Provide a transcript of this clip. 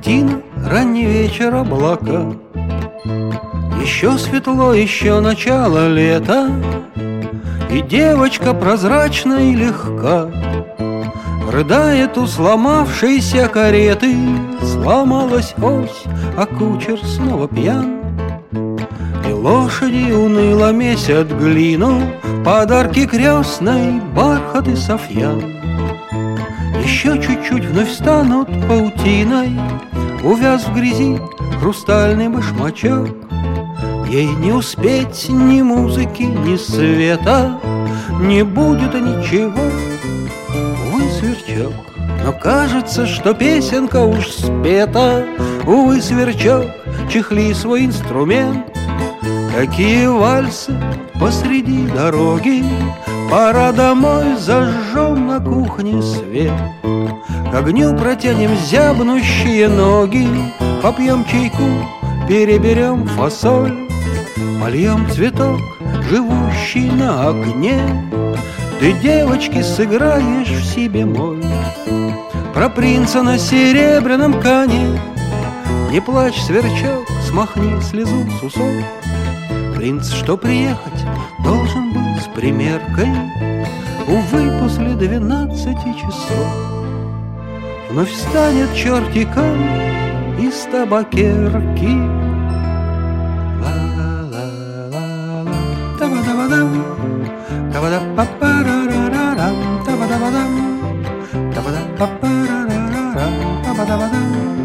картина, ранний вечер, облака. Еще светло, еще начало лета, и девочка прозрачна и легка. Рыдает у сломавшейся кареты, сломалась ось, а кучер снова пьян. И лошади уныло месят глину, подарки крестной, бархат и софьян. Еще чуть-чуть вновь станут паутиной, увяз в грязи хрустальный башмачок. Ей не успеть ни музыки, ни света, не будет ничего, увы, сверчок. Но кажется, что песенка уж спета. Увы, сверчок, чехли свой инструмент. Какие вальсы посреди дороги, пора домой, зажжем на кухне свет. К огню протянем зябнущие ноги, попьем чайку, переберем фасоль. Польем цветок, живущий на окне. Ты, девочки, сыграешь в си бемоль. Про принца на серебряном коне не плачь, сверчок, смахни слезу с усов. Принц, что приехать, должен быть с примеркой, увы, после 12 часов. Вновь встанет чертикам из табакерки. Та-ба-да-ба-дам, та-ба-да-па-па-ра-ра-ра-рам, та-ба-да-ба-дам, та-ба-да-па-па-ра-ра-ра-рам, та-ба-да-ба-дам.